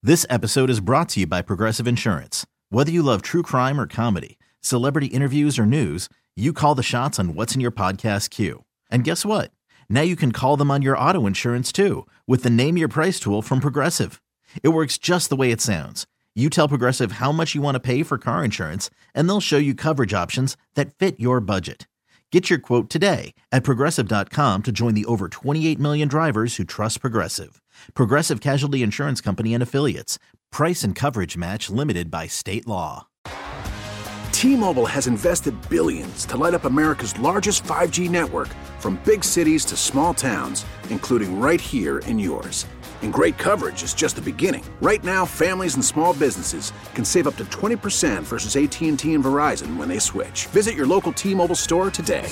This episode is brought to you by Progressive Insurance. Whether you love true crime or comedy, celebrity interviews or news, you call the shots on what's in your podcast queue. And guess what? Now you can call them on your auto insurance too with the Name Your Price tool from Progressive. It works just the way it sounds. You tell Progressive how much you want to pay for car insurance, and they'll show you coverage options that fit your budget. Get your quote today at Progressive.com to join the over 28 million drivers who trust Progressive. Progressive Casualty Insurance Company and Affiliates. Price and coverage match limited by state law. T-Mobile has invested billions to light up America's largest 5G network, from big cities to small towns, including right here in yours. And great coverage is just the beginning. Right now, families and small businesses can save up to 20% versus AT&T and Verizon when they switch. Visit your local T-Mobile store today.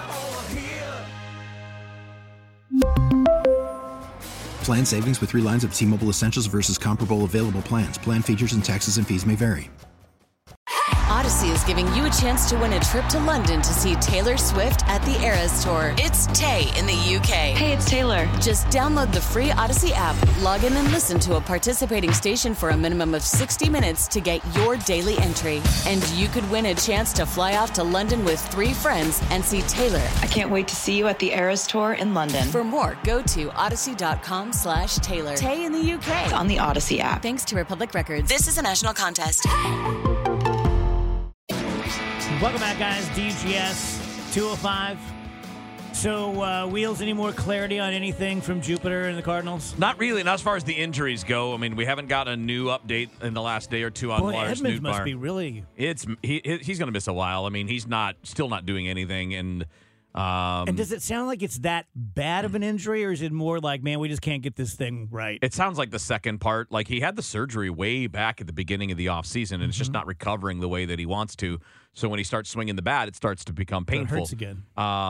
Plan savings with 3 lines of T-Mobile Essentials versus comparable available plans. Plan features and taxes and fees may vary. Odyssey is giving you a chance to win a trip to London to see Taylor Swift at the Eras Tour. It's Tay in the UK. Hey, it's Taylor. Just download the free Odyssey app, log in and listen to a participating station for a minimum of 60 minutes to get your daily entry. And you could win a chance to fly off to London with 3 friends and see Taylor. I can't wait to see you at the Eras Tour in London. For more, go to odyssey.com/Taylor. Tay in the UK. It's on the Odyssey app. Thanks to Republic Records. This is a national contest. Welcome back, guys. DGS 205. So, Wheels, any more clarity on anything from Jupiter and the Cardinals? Not really, not as far as the injuries go. I mean, we haven't got a new update in the last day or two on Lars Edmonds Nootbaar. must be really... He's going to miss a while. I mean, he's still not doing anything. And does it sound like it's that bad of an injury, or is it more like, man, we just can't get this thing right? It sounds like the second part. Like, he had the surgery way back at the beginning of the offseason, and it's just not recovering the way that he wants to. So when he starts swinging the bat, it starts to become painful. It hurts again.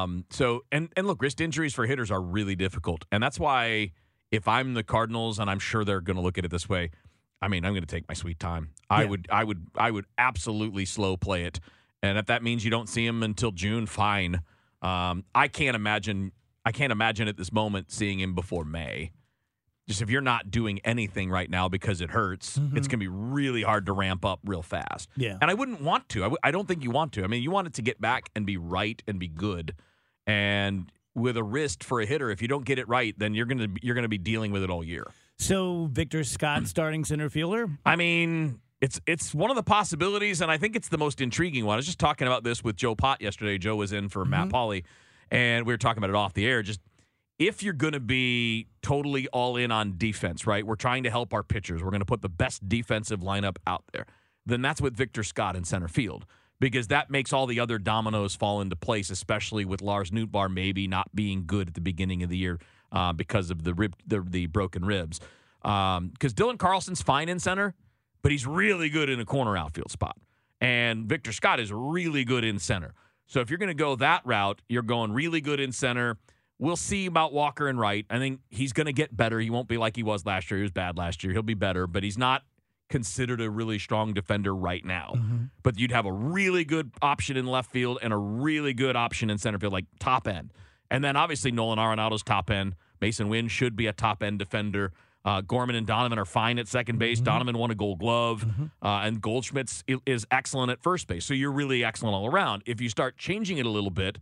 And look, wrist injuries for hitters are really difficult. And that's why if I'm the Cardinals, and I'm sure they're going to look at it this way, I mean, I'm going to take my sweet time. I would absolutely slow play it. And if that means you don't see him until June, fine. I can't imagine at this moment seeing him before May. Just if you're not doing anything right now because it hurts, it's going to be really hard to ramp up real fast. Yeah. And I wouldn't want to. I don't think you want to. I mean, you want it to get back and be right and be good. And with a wrist for a hitter, if you don't get it right, then you're going to be dealing with it all year. So Victor Scott starting center fielder? I mean, it's one of the possibilities, and I think it's the most intriguing one. I was just talking about this with Joe Pott yesterday. Joe was in for Matt Pauley, and we were talking about it off the air. Just if you're going to be totally all in on defense, right? We're trying to help our pitchers. We're going to put the best defensive lineup out there. Then that's with Victor Scott in center field, because that makes all the other dominoes fall into place, especially with Lars Nootbaar maybe not being good at the beginning of the year because of the broken ribs. Because Dylan Carlson's fine in center, but he's really good in a corner outfield spot. And Victor Scott is really good in center. So if you're going to go that route, you're going really good in center. We'll see about Walker and right. I think he's going to get better. He won't be like he was last year. He was bad last year. He'll be better, but he's not considered a really strong defender right now. But you'd have a really good option in left field and a really good option in center field, like top end. And then obviously Nolan Arenado's top end. Mason Wynn should be a top end defender. Gorman and Donovan are fine at second base. Donovan won a Gold Glove, and Goldschmidt is excellent at first base. So you're really excellent all around. If you start changing it a little bit,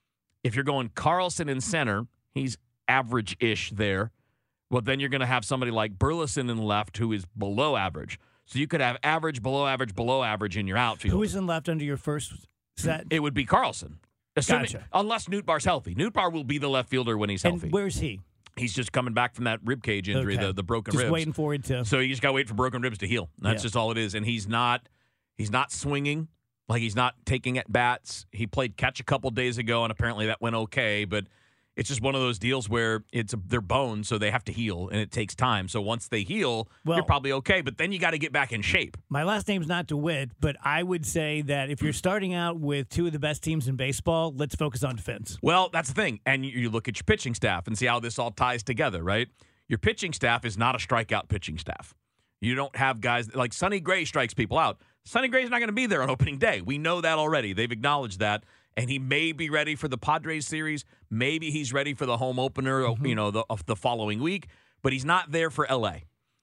if you're going Carlson in center, he's average-ish there. Well, then you're going to have somebody like Burleson in left who is below average. So you could have average, below average in your outfield. Who is in left under your first set? It would be Carlson. Gotcha. Unless Nootbaar's healthy. Nootbaar will be the left fielder when he's healthy. And where's he? He's just coming back from that rib cage injury, the broken ribs. Just waiting for it to. So you just got to wait for broken ribs to heal. That's just all it is. And he's not swinging. Like, he's not taking at bats. He played catch a couple days ago, and apparently that went okay. But it's just one of those deals where they're bones, so they have to heal, and it takes time. So once they heal, you're probably okay. But then you got to get back in shape. My last name's not DeWitt, but I would say that if you're starting out with two of the best teams in baseball, let's focus on defense. Well, that's the thing. And you look at your pitching staff and see how this all ties together, right? Your pitching staff is not a strikeout pitching staff. You don't have guys like Sonny Gray strikes people out. Sonny Gray's not going to be there on opening day. We know that already. They've acknowledged that. And he may be ready for the Padres series. Maybe he's ready for the home opener, the following week. But he's not there for L.A.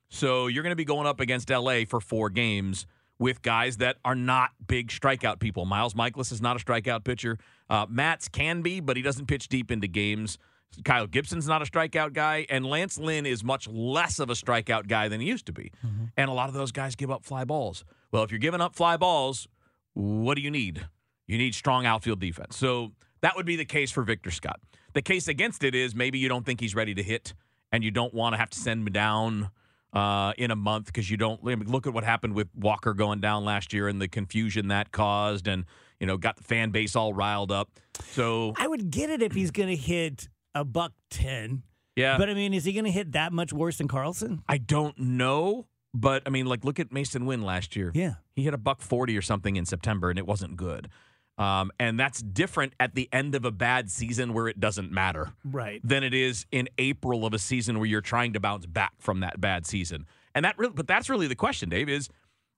So you're going to be going up against LA for 4 games with guys that are not big strikeout people. Miles Mikolas is not a strikeout pitcher. Matz can be, but he doesn't pitch deep into games. Kyle Gibson's not a strikeout guy, and Lance Lynn is much less of a strikeout guy than he used to be. Mm-hmm. And a lot of those guys give up fly balls. Well, if you're giving up fly balls, what do you need? You need strong outfield defense. So that would be the case for Victor Scott. The case against it is maybe you don't think he's ready to hit, and you don't want to have to send him down in a month because you don't. Look at what happened with Walker going down last year and the confusion that caused, and got the fan base all riled up. So I would get it if he's going to hit $110. Yeah. But, is he going to hit that much worse than Carlson? I don't know. But, look at Mason Wynn last year. Yeah. He hit $140 or something in September, and it wasn't good. And that's different at the end of a bad season where it doesn't matter. Right. Than it is in April of a season where you're trying to bounce back from that bad season. And but that's really the question, Dave, is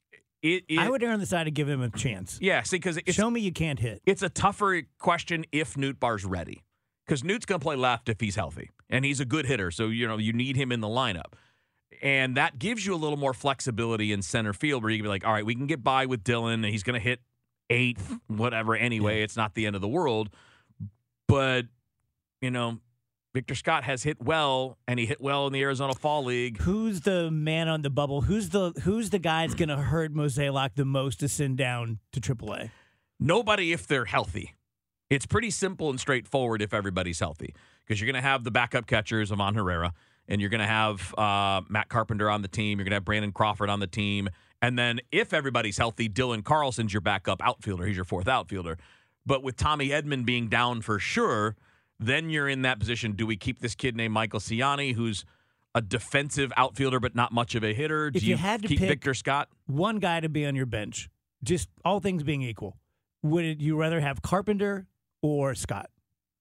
I would err on the side of give him a chance. Yeah, see, because show me you can't hit. It's a tougher question if Nootbaar's ready. Because Newt's going to play left if he's healthy. And he's a good hitter, so you need him in the lineup. And that gives you a little more flexibility in center field where you can be like, all right, we can get by with Dylan, and he's going to hit 8th, whatever, anyway. Yeah. It's not the end of the world. But, Victor Scott has hit well, and he hit well in the Arizona Fall League. Who's the man on the bubble? Who's the guy that's going to hurt Mozeliak the most to send down to AAA? Nobody if they're healthy. It's pretty simple and straightforward if everybody's healthy because you're going to have the backup catchers, Ivan Herrera, and you're going to have Matt Carpenter on the team. You're going to have Brandon Crawford on the team. And then if everybody's healthy, Dylan Carlson's your backup outfielder. He's your 4th outfielder. But with Tommy Edman being down for sure, then you're in that position. Do we keep this kid named Michael Ciani, who's a defensive outfielder but not much of a hitter? If Do you had to keep pick Victor Scott? One guy to be on your bench, just all things being equal, would you rather have Carpenter or Scott?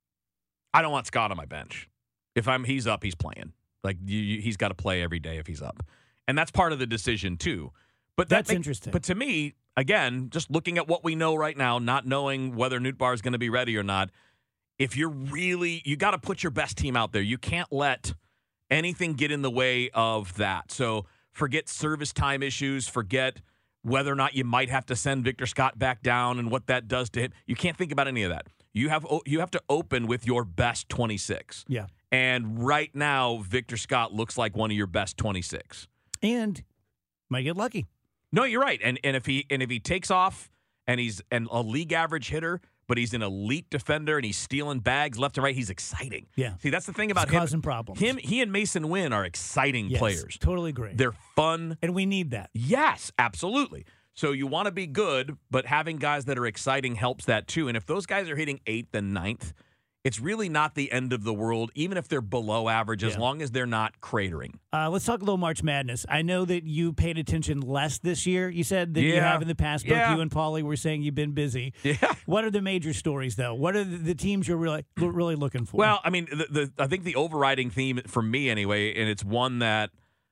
I don't want Scott on my bench. If he's up, he's playing. Like he's got to play every day if he's up, and that's part of the decision too. But that's interesting. But to me, again, just looking at what we know right now, not knowing whether Nootbaar is going to be ready or not, if you got to put your best team out there. You can't let anything get in the way of that. So forget service time issues. Forget whether or not you might have to send Victor Scott back down and what that does to him. You can't think about any of that. You have to open with your best 26. Yeah. And right now, Victor Scott looks like one of your best 26. And might get lucky. No, you're right. And if he takes off and he's a league average hitter, but he's an elite defender and he's stealing bags left and right, he's exciting. Yeah. See, that's the thing about him. Causing problems. He and Mason Wynn are exciting players. Totally agree. They're fun. And we need that. Yes, absolutely. So you want to be good, but having guys that are exciting helps that too. And if those guys are hitting 8th and 9th, it's really not the end of the world, even if they're below average, as long as they're not cratering. Let's talk a little March Madness. I know that you paid attention less this year. You said that you have in the past. Both you and Paulie were saying you've been busy. Yeah. What are the major stories, though? What are the teams you're really looking for? Well, I think the overriding theme for me anyway, and it's one that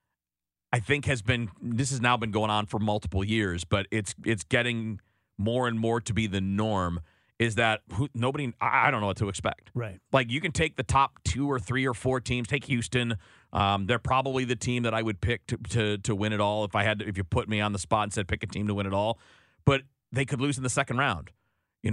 I think has now been going on for multiple years, but it's getting more and more to be the norm, is that I don't know what to expect. Right. Like you can take the top 2 or 3 or 4 teams. Take Houston. They're probably the team that I would pick to win it all if you put me on the spot and said pick a team to win it all. But they could lose in the second round. You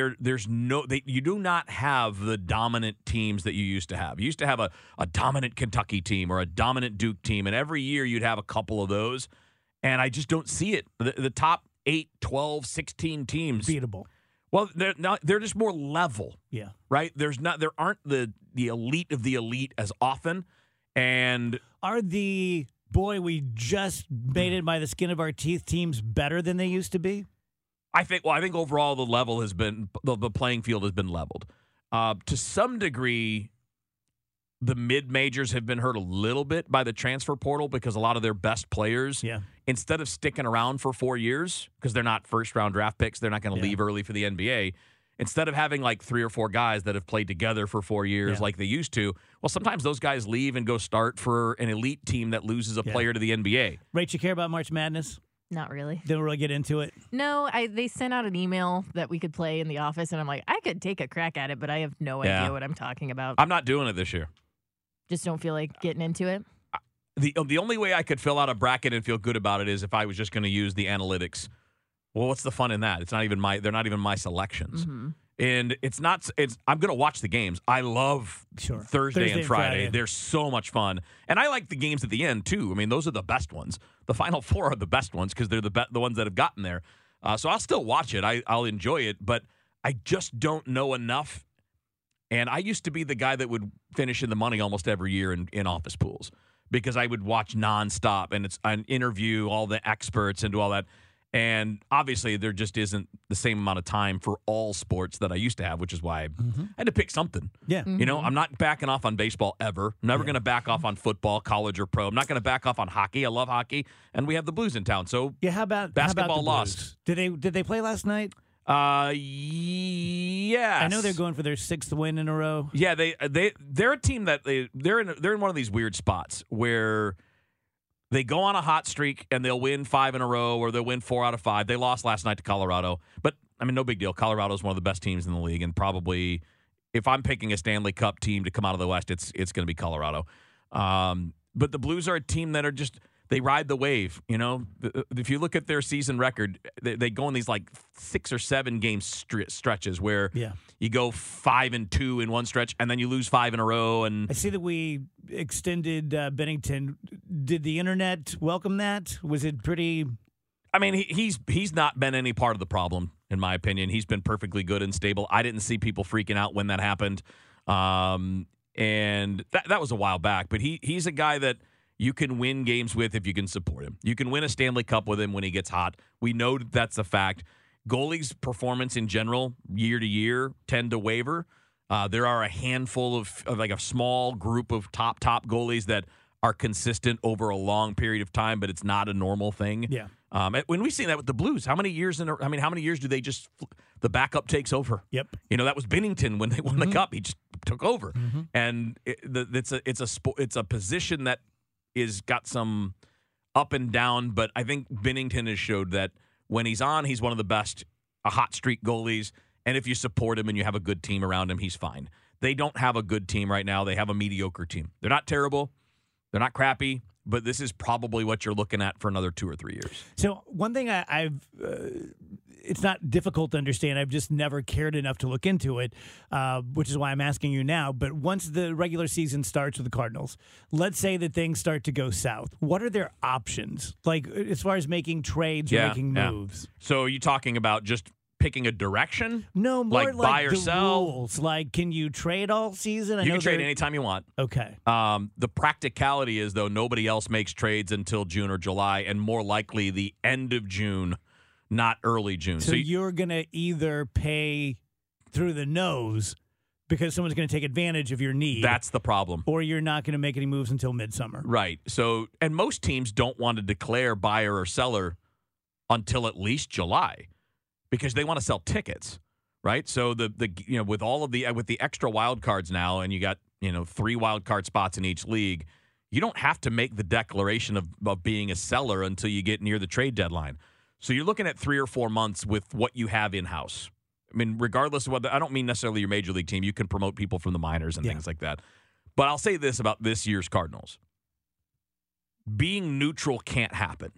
do not have the dominant teams that you used to have. You used to have a dominant Kentucky team or a dominant Duke team, and every year you'd have a couple of those. And I just don't see it. The top 8, 12, 16 teams. Beatable. Well, they're just more level. Yeah. Right? There aren't the elite of the elite as often. And are we just made it by the skin of our teeth teams better than they used to be? I think overall the level has been the playing field has been leveled. To some degree, the mid-majors have been hurt a little bit by the transfer portal because a lot of their best players, instead of sticking around for 4 years, because they're not first-round draft picks, they're not going to leave early for the NBA, instead of having like 3 or 4 guys that have played together for 4 years like they used to, well, sometimes those guys leave and go start for an elite team that loses a player to the NBA. Rach, you care about March Madness? Not really. Didn't really get into it? No, they sent out an email that we could play in the office, and I'm like, I could take a crack at it, but I have no idea what I'm talking about. I'm not doing it this year. Just don't feel like getting into it? The only way I could fill out a bracket and feel good about it is if I was just going to use the analytics. Well, what's the fun in that? They're not even my selections. Mm-hmm. And I'm going to watch the games. I love Thursday and Friday. They're so much fun. And I like the games at the end, too. I mean, those are the best ones. The Final Four are the best ones because they're the ones that have gotten there. So I'll still watch it. I'll enjoy it, but I just don't know enough. And I used to be the guy that would finish in the money almost every year in office pools because I would watch nonstop and it's an interview all the experts and do all that. And obviously there just isn't the same amount of time for all sports that I used to have, which is why I had to pick something. Yeah. Mm-hmm. You know, I'm not backing off on baseball ever. I'm never going to back off on football, college or pro. I'm not going to back off on hockey. I love hockey. And we have the Blues in town. So How about basketball the lost. Blues? Did they play last night? Yes. I know they're going for their 6th win in a row. Yeah, they're a team that they're in one of these weird spots where they go on a hot streak and they'll win 5 in a row or they'll win 4 out of 5. They lost last night to Colorado, but I mean, no big deal. Colorado's one of the best teams in the league, and probably if I'm picking a Stanley Cup team to come out of the West, it's going to be Colorado. But the Blues are a team that are just. They ride the wave, you know. If you look at their season record, they go in these like 6 or 7 game stretches where you go 5-2 in one stretch, and then you lose 5 in a row. And I see that we extended Bennington. Did the internet welcome that? Was it pretty? I mean, he's not been any part of the problem, in my opinion. He's been perfectly good and stable. I didn't see people freaking out when that happened, and that was a while back. But he's a guy that. You can win games with if you can support him. You can win a Stanley Cup with him when he gets hot. We know that's a fact. Goalies' performance in general, year to year, tend to waver. There are a handful of like a small group of top goalies that are consistent over a long period of time, but it's not a normal thing. Yeah. When we see that with the Blues, how many years do they just the backup takes over? Yep. You know, that was Binnington when they won the Cup. He just took over, and it's a position that is got some up and down, but I think Binnington has showed that when he's on, he's one of the best hot streak goalies, and if you support him and you have a good team around him, he's fine. They don't have a good team right now. They have a mediocre team. They're not terrible. They're not crappy, but this is probably what you're looking at for another 2 or 3 years. So one thing I've it's not difficult to understand. I've just never cared enough to look into it, which is why I'm asking you now. But once the regular season starts with the Cardinals, let's say that things start to go south. What are their options, like as far as making trades or making moves? So are you talking about just picking a direction? No, more like buy or the sell? rules. Like, can you trade all season? You can trade anytime you want. Okay. The practicality is, though, nobody else makes trades until June or July, and more likely the end of June, not early June. So you're going to either pay through the nose because someone's going to take advantage of your need. That's the problem. Or you're not going to make any moves until midsummer. Right. So, and most teams don't want to declare buyer or seller until at least July because they want to sell tickets, right? So the with all of with the extra wild cards now, and you got 3 wild card spots in each league, you don't have to make the declaration of being a seller until you get near the trade deadline. So you're looking at 3 or 4 months with what you have in-house. I mean, regardless of whether – I don't mean necessarily your major league team. You can promote people from the minors and things like that. But I'll say this about this year's Cardinals. Being neutral can't happen.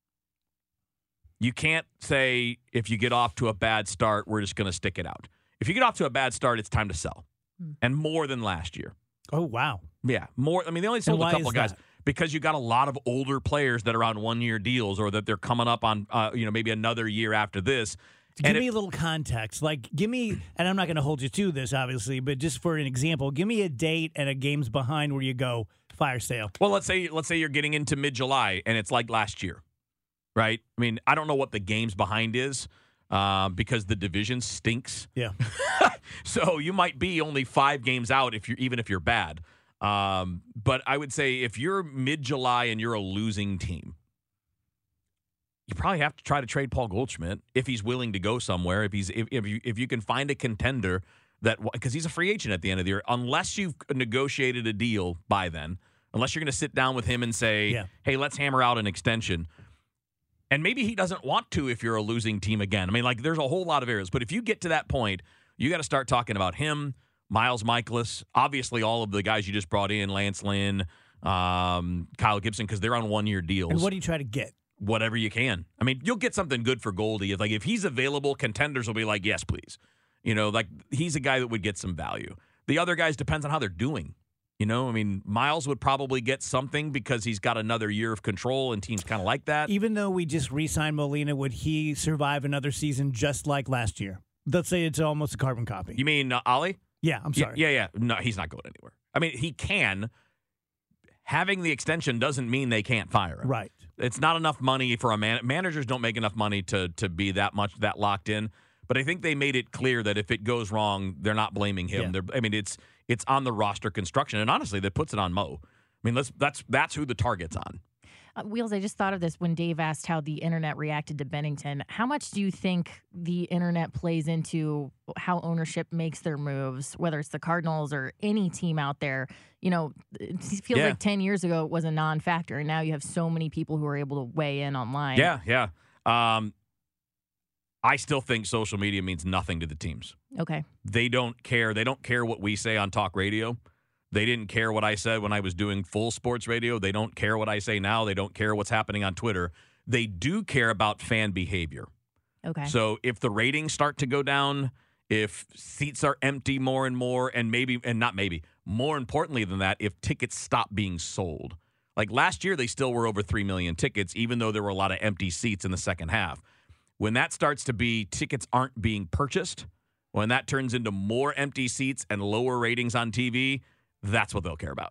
You can't say if you get off to a bad start, we're just going to stick it out. If you get off to a bad start, it's time to sell. And more than last year. Oh, wow. Yeah, more. I mean, they only sold a couple of guys. Because you got a lot of older players that are on 1-year deals or that they're coming up on, maybe another year after this. Give me a little context. Like, give me, and I'm not going to hold you to this, obviously, but just for an example, give me a date and a game's behind where you go fire sale. Well, let's say you're getting into mid-July and it's like last year, right? I mean, I don't know what the game's behind is because the division stinks. Yeah. So you might be only 5 games out even if you're bad. But I would say if you're mid-July and you're a losing team, you probably have to try to trade Paul Goldschmidt if he's willing to go somewhere. If you can find a contender because he's a free agent at the end of the year, unless you've negotiated a deal by then, unless you're going to sit down with him and say, hey, let's hammer out an extension. And maybe he doesn't want to if you're a losing team again. I mean, like there's a whole lot of areas. But if you get to that point, you got to start talking about him, Miles Michaelis, obviously all of the guys you just brought in, Lance Lynn, Kyle Gibson, because they're on 1-year deals. And what do you try to get? Whatever you can. I mean, you'll get something good for Goldie. If he's available, contenders will be like, yes, please. He's a guy that would get some value. The other guys depends on how they're doing. Miles would probably get something because he's got another year of control, and teams kind of like that. Even though we just re-signed Molina, would he survive another season just like last year? Let's say it's almost a carbon copy. You mean Ollie? Yeah, I'm sorry. Yeah. No, he's not going anywhere. He can. Having the extension doesn't mean they can't fire him. Right. It's not enough money for a managers don't make enough money to be that locked in. But I think they made it clear that if it goes wrong, they're not blaming him. Yeah. It's on the roster construction, and honestly, that puts it on Mo. That's who the target's on. Wheels, I just thought of this when Dave asked how the internet reacted to Bennington. How much do you think the internet plays into how ownership makes their moves, whether it's the Cardinals or any team out there? It feels like 10 years ago it was a non-factor, and now you have so many people who are able to weigh in online. Yeah. I still think social media means nothing to the teams. Okay. They don't care. They don't care what we say on talk radio. They didn't care what I said when I was doing full sports radio. They don't care what I say now. They don't care what's happening on Twitter. They do care about fan behavior. Okay. So if the ratings start to go down, if seats are empty more and more, more importantly than that, if tickets stop being sold. Like last year, they still were over 3 million tickets, even though there were a lot of empty seats in the second half. When that starts to be tickets aren't being purchased, when that turns into more empty seats and lower ratings on TV, that's what they'll care about.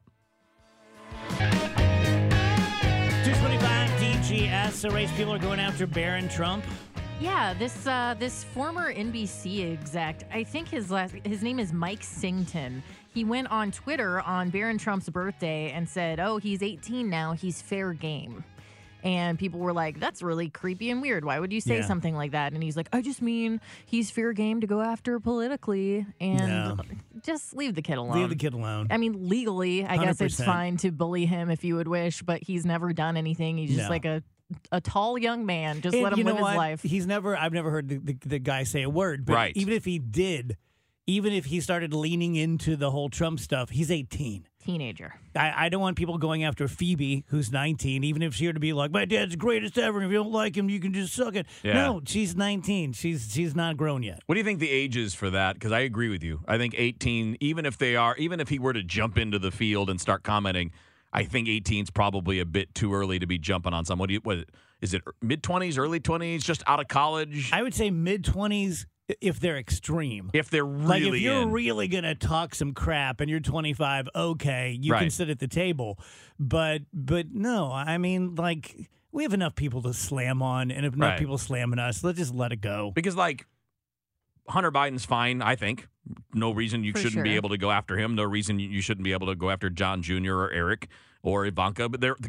225 DGS. A race people are going after Barron Trump. Yeah, this former NBC exec, I think his name is Mike Sington. He went on Twitter on Barron Trump's birthday and said, "Oh, he's 18 now. He's fair game." And people were like, that's really creepy and weird. Why would you say something like that? And he's like, I just mean he's fair game to go after politically. And just leave the kid alone. Leave the kid alone. Legally, I 100%. Guess it's fine to bully him if you would wish, but he's never done anything. He's just like a tall young man. Just let him live his life. I've never heard the guy say a word. But even if he did, even if he started leaning into the whole Trump stuff, he's 18. Teenager. I don't want people going after Phoebe, who's 19, even if she were to be like, my dad's the greatest ever, and if you don't like him, you can just suck it. Yeah. No, she's 19. She's not grown yet. What do you think the age is for that? Because I agree with you. I think 18, even if he were to jump into the field and start commenting, I think 18 is probably a bit too early to be jumping on someone. What is it, mid-20s, early 20s, just out of college? I would say mid-20s. If they're extreme. If they're really if you're really going to talk some crap and you're 25, okay, you can sit at the table. But no, we have enough people to slam on and enough people slamming us. Let's just let it go. Because, Hunter Biden's fine, I think. No reason you shouldn't be able to go after him. No reason you shouldn't be able to go after John Jr. or Eric or Ivanka. But they're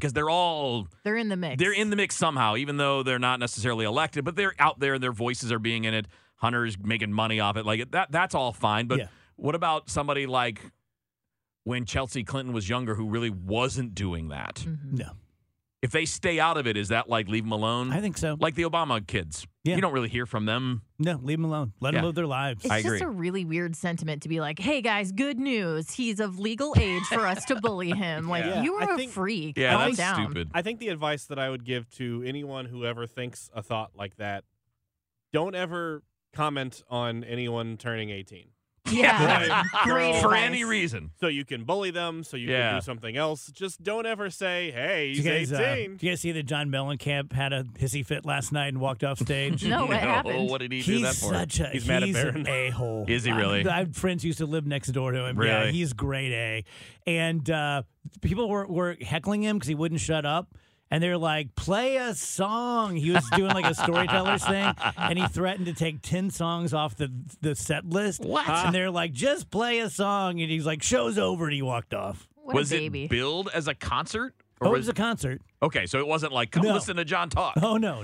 in the mix. They're in the mix somehow, even though they're not necessarily elected. But they're out there and their voices are being in it. Hunter's making money off it. That's all fine. But what about somebody like when Chelsea Clinton was younger who really wasn't doing that? Mm-hmm. No. If they stay out of it, is that leave them alone? I think so. Like the Obama kids. Yeah. You don't really hear from them. No, leave them alone. Let them live their lives. It's just a really weird sentiment to be like, hey, guys, good news. He's of legal age for us to bully him. You are a freak. Yeah, Calm that's down. stupid. I think the advice that I would give to anyone who ever thinks a thought like that, don't ever comment on anyone turning 18. Yeah, great for advice. any reason. So you can bully them, so you can do something else. Just don't ever say, hey, he's 18. Did you guys see that John Mellencamp had a hissy fit last night and walked off stage? No, what happened? What did he do that for? He's mad at Barron. An a-hole. Is he really? I have friends who used to live next door to him. Really? Yeah, he's grade A. And people were heckling him because he wouldn't shut up. And they're like, play a song. He was doing a storyteller's thing, and he threatened to take 10 songs off the set list. What? And they're like, just play a song. And he's like, show's over, and he walked off. What was a baby. it billed as a concert? Or it was a concert. Okay, so it wasn't like, come listen to John talk. Oh, no.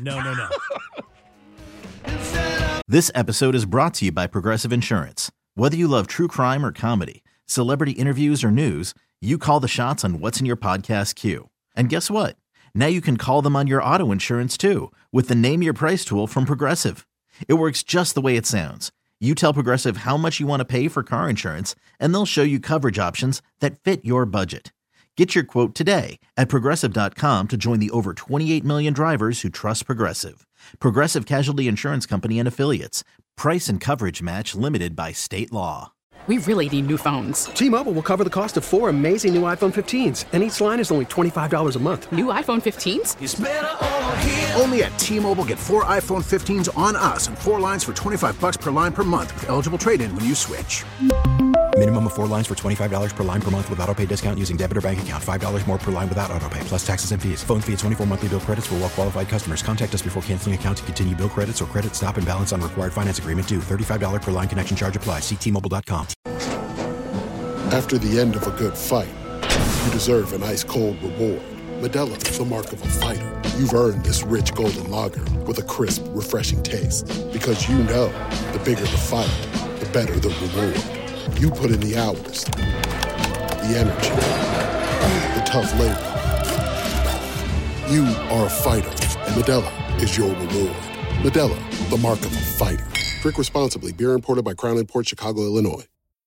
This episode is brought to you by Progressive Insurance. Whether you love true crime or comedy, celebrity interviews or news, you call the shots on what's in your podcast queue. And guess what? Now you can call them on your auto insurance, too, with the Name Your Price tool from Progressive. It works just the way it sounds. You tell Progressive how much you want to pay for car insurance, and they'll show you coverage options that fit your budget. Get your quote today at Progressive.com to join the over 28 million drivers who trust Progressive. Progressive Casualty Insurance Company and Affiliates. Price and coverage match limited by state law. We really need new phones. T-Mobile will cover the cost of 4 amazing new iPhone 15s, and each line is only $25 a month. New iPhone 15s? It's better over here. Only at T-Mobile, get 4 iPhone 15s on us and 4 lines for $25 per line per month with eligible trade-in when you switch. Minimum of 4 lines for $25 per line per month with autopay discount using debit or bank account. $5 more per line without autopay, plus taxes and fees. Phone fee at 24 monthly bill credits for well-qualified customers. Contact us before canceling account to continue bill credits or credit stop and balance on required finance agreement due. $35 per line connection charge applies. See T-Mobile.com. After the end of a good fight, you deserve an ice-cold reward. Modelo is the mark of a fighter. You've earned this rich golden lager with a crisp, refreshing taste. Because you know, the bigger the fight, the better the reward. You put in the hours, the energy, the tough labor. You are a fighter, and Modelo is your reward. Modelo, the mark of a fighter. Drink responsibly. Beer imported by Crown Imports, Chicago, Illinois.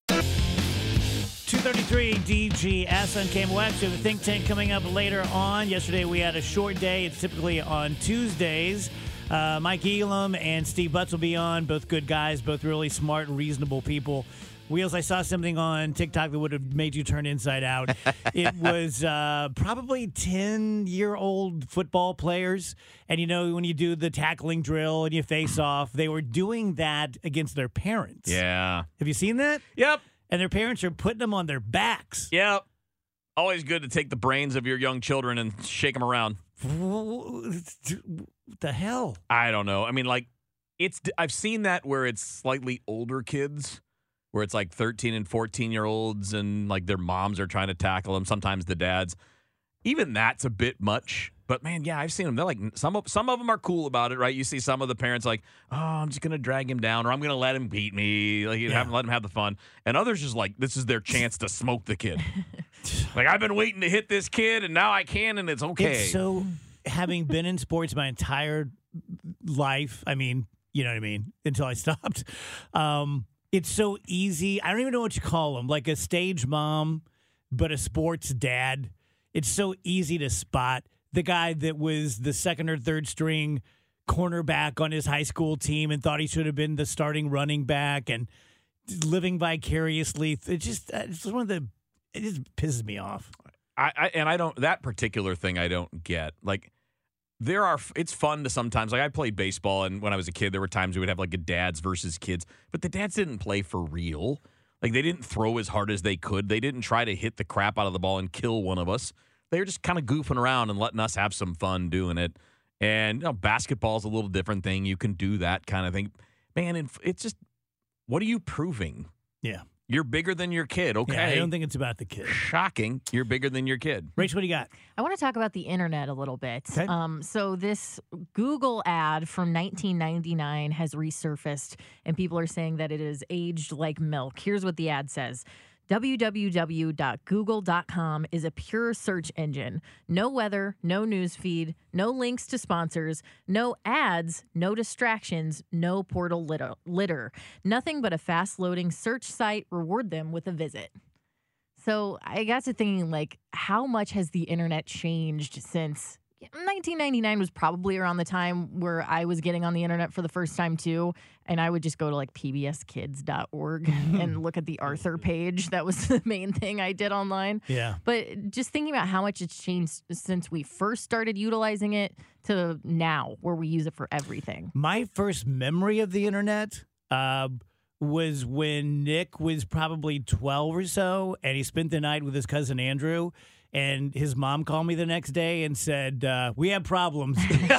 2:33 DGS on KMOX. We have the Think Tank coming up later on. Yesterday we had a short day. It's typically on Tuesdays. Mike Elam and Steve Butts will be on. Both good guys, both really smart, reasonable people. Wheels, I saw something on TikTok that would have made you turn inside out. It was probably 10-year-old football players. And, you know, when you do the tackling drill and you face off, they were doing that against their parents. Yeah. Have you seen that? Yep. And their parents are putting them on their backs. Yep. Always good to take the brains of your young children and shake them around. What the hell? I don't know. I mean, like, I've seen that where it's slightly older kids, where it's like 13 and 14-year-olds and, like, their moms are trying to tackle them, sometimes the dads. Even that's a bit much. But, man, yeah, I've seen them. They're like, some of them are cool about it, right? You see some of the parents like, oh, I'm just going to drag him down, or I'm going to let him beat me. Like, let him have the fun. And others just like, this is their chance to smoke the kid. Like, I've been waiting to hit this kid, and now I can, and it's okay. It's so, having been in sports my entire life, I mean, you know what I mean, until I stopped, it's so easy. I don't even know what you call them, like a stage mom, but a sports dad. It's so easy to spot the guy that was the second or third string cornerback on his high school team and thought he should have been the starting running back and living vicariously. It just pisses me off. I don't, that particular thing I don't get. Like, it's fun to sometimes, like, I played baseball, and when I was a kid, there were times we would have like a dads versus kids, but the dads didn't play for real. Like, they didn't throw as hard as they could. They didn't try to hit the crap out of the ball and kill one of us. They were just kind of goofing around and letting us have some fun doing it. And, you know, basketball's a little different thing. You can do that kind of thing. Man, it's just, what are you proving? Yeah. You're bigger than your kid, okay? Yeah, I don't think it's about the kid. Shocking. You're bigger than your kid. Rach, what do you got? I want to talk about the internet a little bit. Okay. So this Google ad from 1999 has resurfaced, and people are saying that it is aged like milk. Here's what the ad says. www.google.com is a pure search engine. No weather, no news feed, no links to sponsors, no ads, no distractions, no portal litter. Nothing but a fast-loading search site. Reward them with a visit. So I got to thinking, like, how much has the internet changed since 1999 was probably around the time where I was getting on the internet for the first time too, and I would just go to like pbskids.org and look at the Arthur page. That was the main thing I did online. Yeah. But just thinking about how much it's changed since we first started utilizing it to now, where we use it for everything. My first memory of the internet was when Nick was probably 12 or so, and he spent the night with his cousin Andrew. And his mom called me the next day and said, we have problems. Oh, no.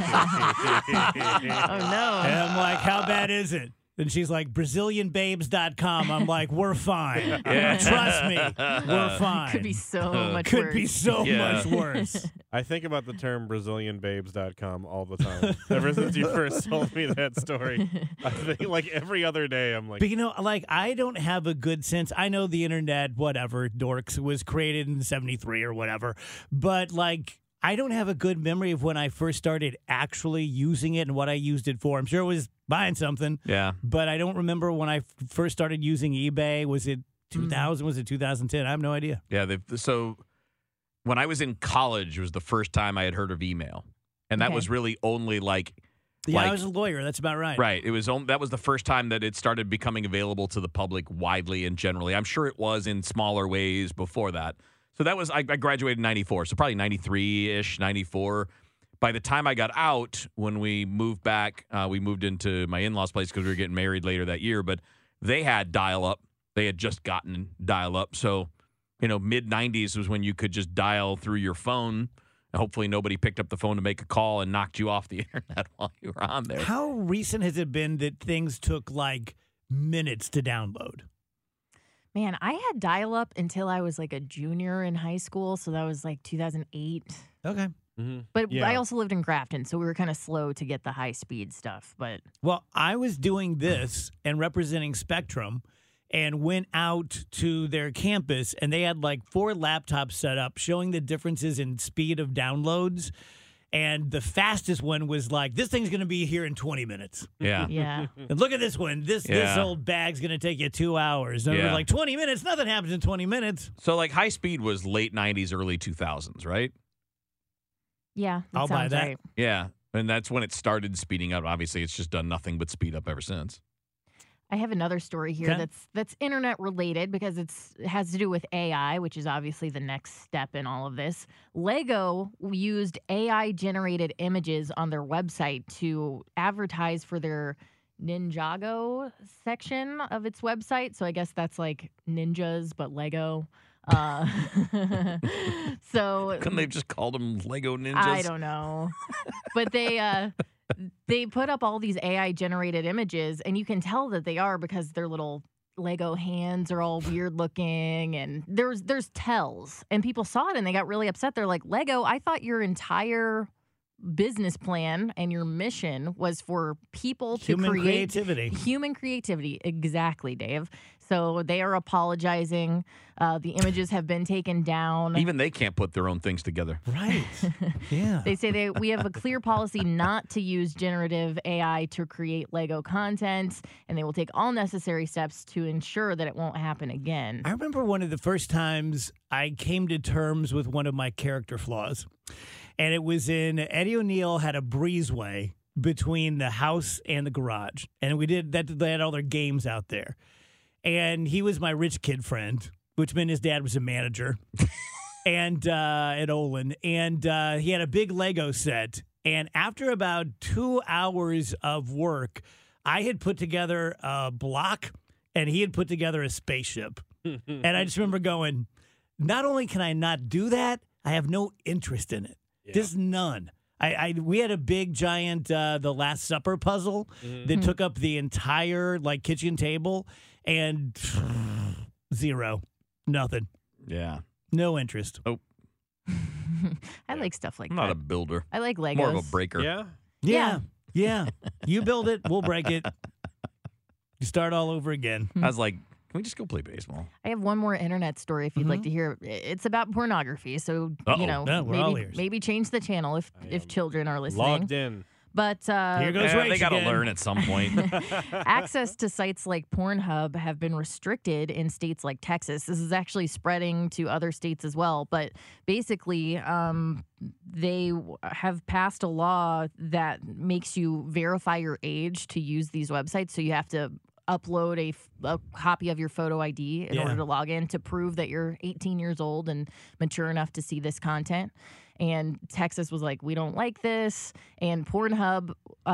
And I'm like, how bad is it? And she's like, BrazilianBabes.com. I'm like, we're fine. Yeah. Trust me, we're fine. Could be so much worse. Could be so much worse. I think about the term BrazilianBabes.com all the time. Ever since you first told me that story, I think like every other day I'm like. But you know, like, I don't have a good sense. I know the internet, whatever, dorks, was created in 73 or whatever. But like, I don't have a good memory of when I first started actually using it and what I used it for. I'm sure it was buying something. Yeah. But I don't remember when I first started using eBay. Was it 2000? Was it 2010? I have no idea. Yeah. So when I was in college was the first time I had heard of email. And that was really only I was a lawyer. That's about right. Right. That was the first time that it started becoming available to the public widely and generally. I'm sure it was in smaller ways before that. So that was, I graduated in 94, so probably 93-ish, 94. By the time I got out, when we moved back, we moved into my in-laws' place because we were getting married later that year, but they had dial-up. They had just gotten dial-up. So, mid-90s was when you could just dial through your phone. Hopefully nobody picked up the phone to make a call and knocked you off the internet while you were on there. How recent has it been that things took like minutes to download? Man, I had dial-up until I was like a junior in high school, so that was like 2008. Okay. Mm-hmm. But I also lived in Grafton, so we were kind of slow to get the high-speed stuff. Well, I was doing this and representing Spectrum and went out to their campus, and they had like 4 laptops set up showing the differences in speed of downloads. And the fastest one was like, this thing's going to be here in 20 minutes. Yeah. Yeah. And look at this one. This old bag's going to take you 2 hours. And we're like, 20 minutes? Nothing happens in 20 minutes. So, like, high speed was late 90s, early 2000s, right? Yeah, I'll buy that. Right. Yeah. And that's when it started speeding up. Obviously, it's just done nothing but speed up ever since. I have another story here that's internet related because it has to do with AI, which is obviously the next step in all of this. Lego used AI generated images on their website to advertise for their Ninjago section of its website. So I guess that's like ninjas, but Lego. So couldn't they have just called them Lego ninjas? I don't know, but they put up all these AI generated images, and you can tell that they are because their little Lego hands are all weird looking, and there's tells, and people saw it and they got really upset. They're like, Lego, I thought your entire business plan and your mission was for people to create human creativity. Exactly, Dave. So they are apologizing. The images have been taken down. Even they can't put their own things together. Right. Yeah. They say we have a clear policy not to use generative AI to create Lego content, and they will take all necessary steps to ensure that it won't happen again. I remember one of the first times I came to terms with one of my character flaws. And it was in Eddie O'Neill had a breezeway between the house and the garage. And we did that. They had all their games out there. And he was my rich kid friend, which meant his dad was a manager and at Olin. And he had a big Lego set. And after about 2 hours of work, I had put together a block and he had put together a spaceship. And I just remember going, not only can I not do that, I have no interest in it. Yeah. Just none. We had a big, giant The Last Supper puzzle that took up the entire kitchen table, and zero, nothing. Yeah, no interest. Oh, I like stuff like I'm that. not a builder. I like Legos. More of a breaker. Yeah. You build it, we'll break it. You start all over again. I was like, can we just go play baseball? I have one more internet story if you'd like to hear. It's about pornography, so maybe change the channel if children are listening. Logged in. But here goes they got to learn at some point. Access to sites like Pornhub have been restricted in states like Texas. This is actually spreading to other states as well. But basically, they have passed a law that makes you verify your age to use these websites. So you have to upload a copy of your photo ID in order to log in to prove that you're 18 years old and mature enough to see this content. And Texas was like, we don't like this. And Pornhub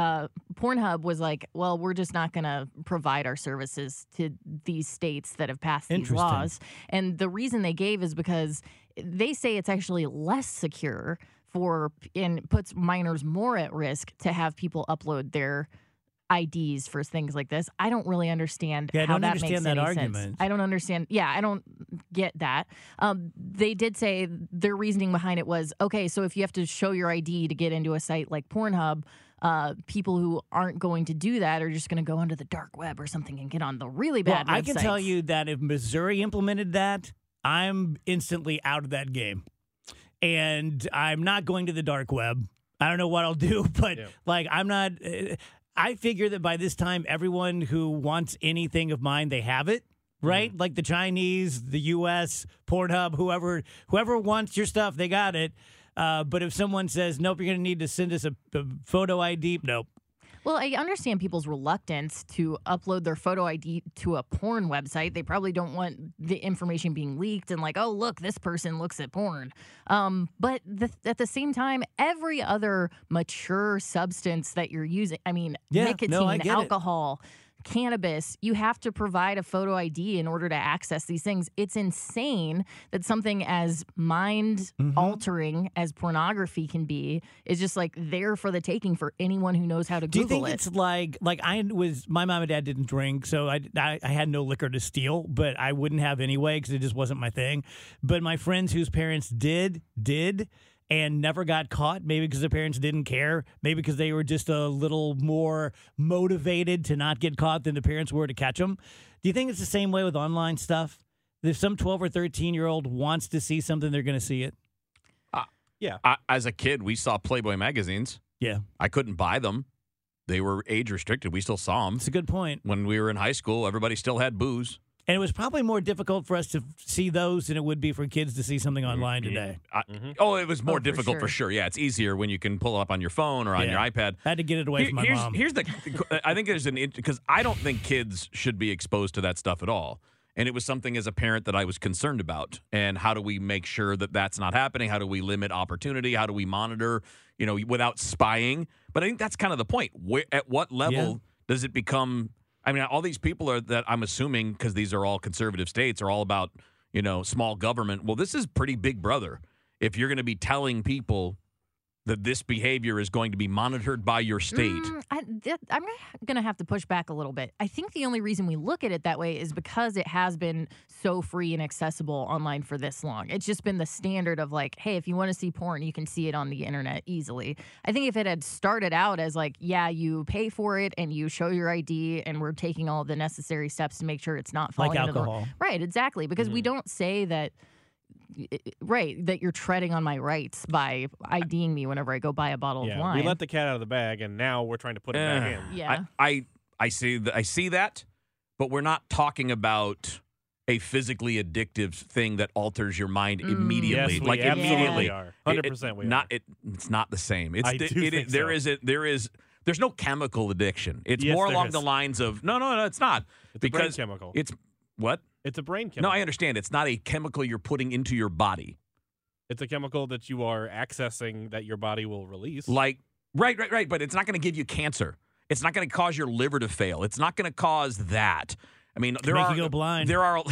was like, well, we're just not going to provide our services to these states that have passed these laws. And the reason they gave is because they say it's actually less secure and puts minors more at risk to have people upload their IDs for things like this. I don't really understand how that makes any sense. I don't understand. Yeah, I don't get that. They did say their reasoning behind it was, okay, so if you have to show your ID to get into a site like Pornhub, people who aren't going to do that are just going to go onto the dark web or something and get on the really bad websites. I can tell you that if Missouri implemented that, I'm instantly out of that game. And I'm not going to the dark web. I don't know what I'll do, but I'm not... I figure that by this time, everyone who wants anything of mine, they have it. right? Like the Chinese, the U.S., Pornhub, whoever wants your stuff, they got it. But if someone says, nope, you're going to need to send us a photo ID, nope. Well, I understand people's reluctance to upload their photo ID to a porn website. They probably don't want the information being leaked and like, oh, look, this person looks at porn. But at the same time, every other mature substance that you're using, I mean, nicotine, alcohol, cannabis, you have to provide a photo ID in order to access these things. It's insane that something as mind-altering as pornography can be is just like there for the taking for anyone who knows how to Google it. Do you think it's like my mom and dad didn't drink, so I had no liquor to steal, but I wouldn't have anyway because it just wasn't my thing. But my friends whose parents did, and never got caught, maybe because their parents didn't care, maybe because they were just a little more motivated to not get caught than the parents were to catch them. Do you think it's the same way with online stuff? If some 12 or 13-year-old wants to see something, they're going to see it? Yeah. As a kid, we saw Playboy magazines. Yeah. I couldn't buy them. They were age restricted. We still saw them. It's a good point. When we were in high school, everybody still had booze. And it was probably more difficult for us to see those than it would be for kids to see something online today. It was more difficult for sure. Yeah, it's easier when you can pull it up on your phone or on your iPad. I had to get it away from my mom. I think there's because I don't think kids should be exposed to that stuff at all. And it was something as a parent that I was concerned about. And how do we make sure that that's not happening? How do we limit opportunity? How do we monitor, without spying? But I think that's kind of the point. At what level does it become? I mean, all these people that I'm assuming, because these are all conservative states, are all about, small government. Well, this is pretty big brother. If you're going to be telling people that this behavior is going to be monitored by your state. I'm going to have to push back a little bit. I think the only reason we look at it that way is because it has been so free and accessible online for this long. It's just been the standard of like, hey, if you want to see porn, you can see it on the internet easily. I think if it had started out as like, yeah, you pay for it and you show your ID and we're taking all the necessary steps to make sure it's not falling like into alcohol. Right, exactly. Because we don't say that that you're treading on my rights by IDing me whenever I go buy a bottle of wine. We let the cat out of the bag, and now we're trying to put it back in. Yeah, I see that, but we're not talking about a physically addictive thing that alters your mind immediately. Yes, we absolutely are. 100% we are. It's not the same. There's no chemical addiction. It's more along the lines of no, it's not. It's a brain chemical. It's what? It's a brain chemical. No, I understand. It's not a chemical you're putting into your body. It's a chemical that you are accessing that your body will release. Like, right. But it's not going to give you cancer. It's not going to cause your liver to fail. It's not going to cause that. I mean, there are you go blind. There are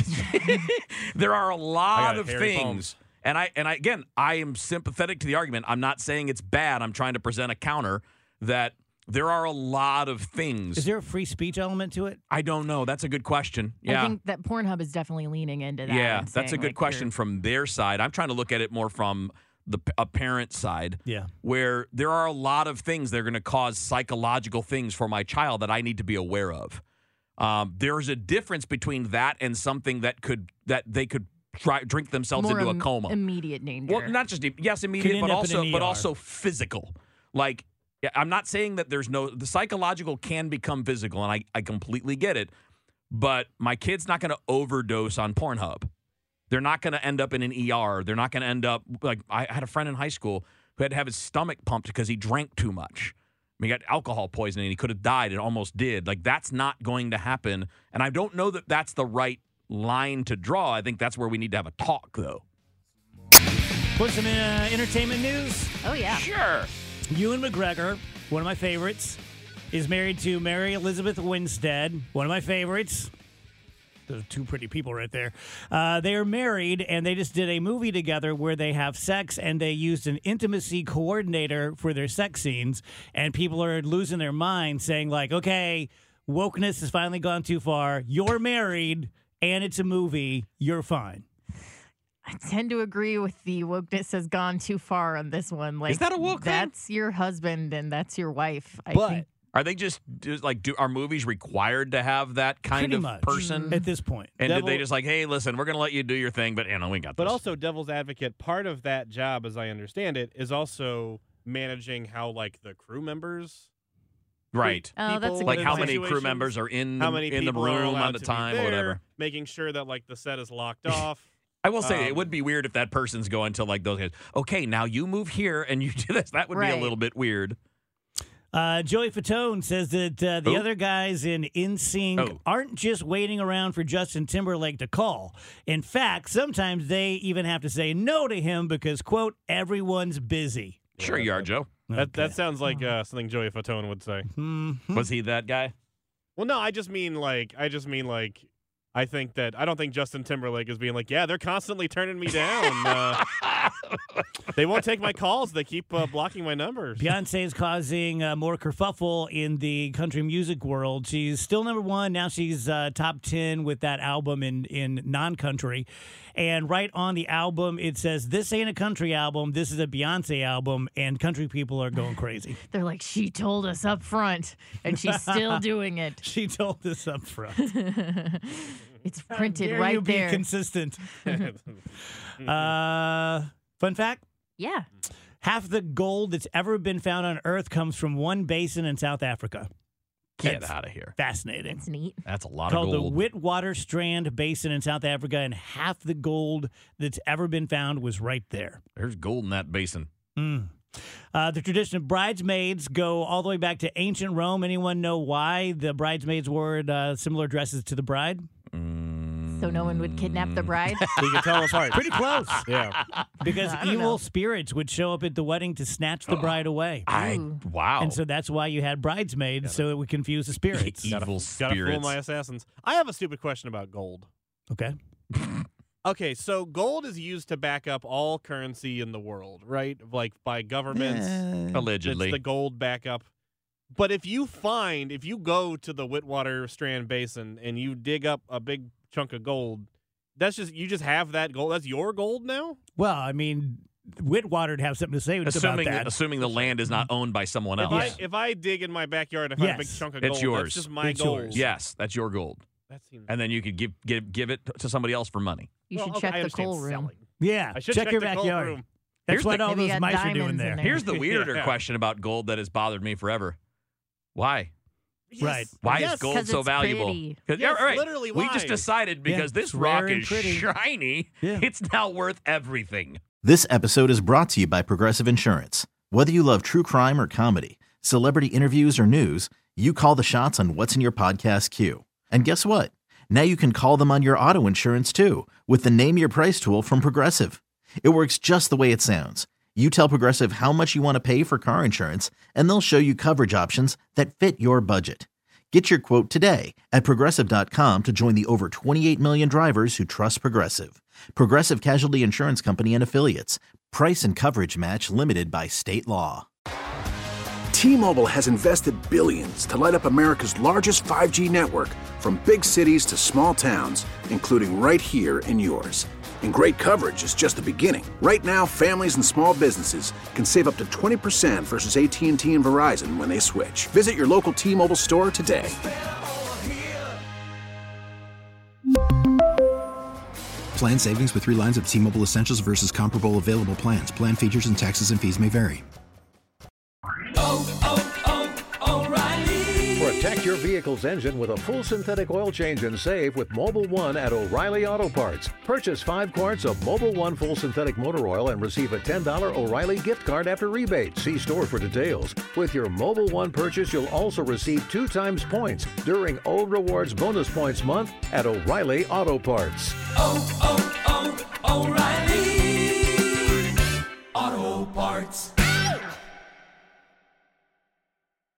a lot of things. And I am sympathetic to the argument. I'm not saying it's bad. I'm trying to present a counter that there are a lot of things. Is there a free speech element to it? I don't know. That's a good question. Yeah. I think that Pornhub is definitely leaning into that. Yeah, that's a good question from their side. I'm trying to look at it more from a parent side. Yeah. Where there are a lot of things that are going to cause psychological things for my child that I need to be aware of. There's a difference between that and something that they could drink themselves more into a coma. Immediate danger. Well, not just immediate, but also physical. Like, I'm not saying that the psychological can become physical, and I completely get it, but my kid's not going to overdose on Pornhub. They're not going to end up in an ER. They're not going to end up, like, I had a friend in high school who had to have his stomach pumped because he drank too much. I mean, he got alcohol poisoning. He could have died. It almost did. Like, that's not going to happen, and I don't know that that's the right line to draw. I think that's where we need to have a talk, though. Put some entertainment news? Oh, yeah. Sure. Ewan McGregor, one of my favorites, is married to Mary Elizabeth Winstead, one of my favorites. Those are two pretty people right there. They are married, and they just did a movie together where they have sex, and they used an intimacy coordinator for their sex scenes, and people are losing their minds saying, like, okay, wokeness has finally gone too far. You're married, and it's a movie. You're fine. I tend to agree with the wokeness has gone too far on this one. Like, is that a woke thing? That's your husband and that's your wife. I but think. Are they just are movies required to have that kind of person at this point? And did they just like, hey, listen, we're going to let you do your thing, but we got this. But also, devil's advocate, part of that job, as I understand it, is also managing how like the crew members Right. Oh, that's a like good how point. many crew members are in How many the people are room allowed at the to be time or there, whatever. Making sure that like the set is locked off. I will say it would be weird if that person's going to like those guys. Okay, now you move here and you do this. That would be a little bit weird. Joey Fatone says that the other guys in NSYNC aren't just waiting around for Justin Timberlake to call. In fact, sometimes they even have to say no to him because, quote, everyone's busy. Sure you are, Joe. That sounds like something Joey Fatone would say. Mm-hmm. Was he that guy? Well, no, I don't think Justin Timberlake is being like, yeah, they're constantly turning me down. They won't take my calls. They keep blocking my numbers. Beyonce is causing more kerfuffle in the country music world. She's still number one. Now she's top 10 with that album in non-country. And right on the album, it says, this ain't a country album. This is a Beyonce album. And country people are going crazy. They're like, she told us up front, and she's still doing it. She told us up front. It's printed Dare right you there. Be consistent. Fun fact? Yeah. Half the gold that's ever been found on Earth comes from one basin in South Africa. Get out of here. Fascinating. That's neat. That's a lot Called of gold. the Witwatersrand Basin in South Africa, and half the gold that's ever been found was right there. There's gold in that basin. The tradition of bridesmaids go all the way back to ancient Rome. Anyone know why the bridesmaids wore similar dresses to the bride? So no one would kidnap the bride? You can tell apart. Pretty close. Yeah. Because evil spirits would show up at the wedding to snatch the bride away. Wow. And so that's why you had bridesmaids, so it would confuse the spirits. Evil Gotta fool spirits. my assassins. I have a stupid question about gold. Okay. Okay, so gold is used to back up all currency in the world, right? Like by governments. Allegedly. It's the gold backup. But if you go to the Witwatersrand Basin and you dig up a big chunk of gold, you just have that gold. That's your gold now? Well, I mean, Whitwater'd have something to say about that. Assuming the land is not owned by someone else. If I dig in my backyard and find a big chunk of gold, it's yours. that's just my It's gold. yours. Yes, that's your gold. That seems. And then you could give it to somebody else for money. You should okay, check I the understand coal room. selling. Yeah, I should check check your the coal backyard. room. That's Here's what all Maybe those got mice are doing diamonds in there. there. Here's the weirder Yeah. question about gold that has bothered me forever. Why? Yes. Right. Why Yes. is gold 'Cause so it's valuable? pretty. Yes, all right. literally We why? just decided because Yeah, this it's rock rare and is pretty. shiny, Yeah. it's now worth everything. This episode is brought to you by Progressive Insurance. Whether you love true crime or comedy, celebrity interviews or news, you call the shots on what's in your podcast queue. And guess what? Now you can call them on your auto insurance too with the Name Your Price tool from Progressive. It works just the way it sounds. You tell Progressive how much you want to pay for car insurance, and they'll show you coverage options that fit your budget. Get your quote today at Progressive.com to join the over 28 million drivers who trust Progressive. Progressive Casualty Insurance Company and Affiliates. Price and coverage match limited by state law. T-Mobile has invested billions to light up America's largest 5G network, from big cities to small towns, including right here in yours. And great coverage is just the beginning. Right now, families and small businesses can save up to 20% versus AT&T and Verizon when they switch. Visit your local T-Mobile store today. Plan savings with 3 lines of T-Mobile Essentials versus comparable available plans. Plan features and taxes and fees may vary. Protect your vehicle's engine with a full synthetic oil change and save with Mobil 1 at O'Reilly Auto Parts. Purchase 5 quarts of Mobil 1 full synthetic motor oil and receive a $10 O'Reilly gift card after rebate. See store for details. With your Mobil 1 purchase, you'll also receive 2 times points during O Rewards Bonus Points Month at O'Reilly Auto Parts. O'Reilly.